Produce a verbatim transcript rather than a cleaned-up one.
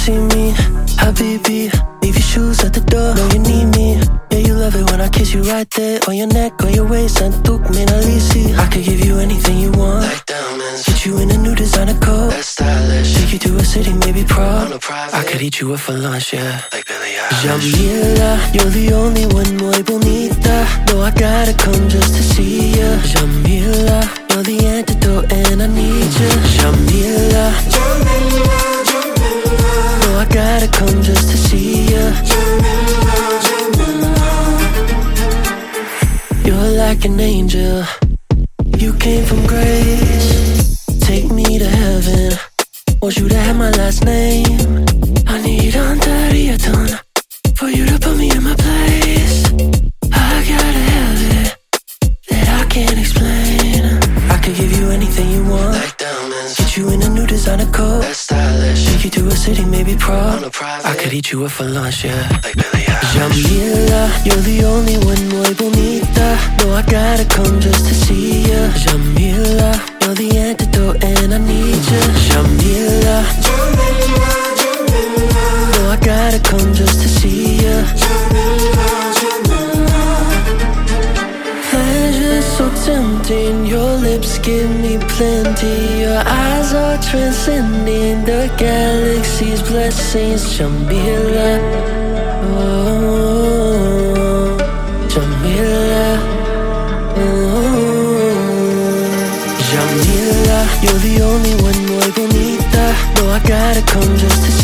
see me, Habibi, leave your shoes at the door, know you need me. Yeah, you love it when I kiss you right there, on your neck, on your waist, and tuk me na lisi. I could give you anything you want, like diamonds. Get you in a new designer coat, that's stylish. Take you to a city, maybe Prague. I could eat you up for lunch, yeah, like Billie Eilish. Jamila, you're the only one muy bonita. No, I gotta come just to see ya. Jamila, you're the antidote and I need ya. Jamila, Jamila, Jamila. No, I gotta come just to see ya. Jamila, Jamila. You're like an angel, you came from grace. Take me to heaven, want you to have my last name. I need Antariaton for you to put me in my place. I gotta have it that I can't explain. I could give you anything you want, like diamonds. Get you in a new designer coat, that's stylish. Take you to a city, maybe Prague. I could eat you up for lunch, yeah, like Billie Eilish. Jamila, you're the only one muy bonita. No, I gotta come just to see ya. Jamila, you're the antidote and I need ya. Jamila, Jamila, Jamila. No, I gotta come just to see ya. Jamila, Jamila. Pleasure so tempting, your lips give me plenty. Your eyes are transcending the galaxy's blessings. Jamila, oh, Jamila, oh. Jamila, you're the only one muy bonita. No, I gotta come just to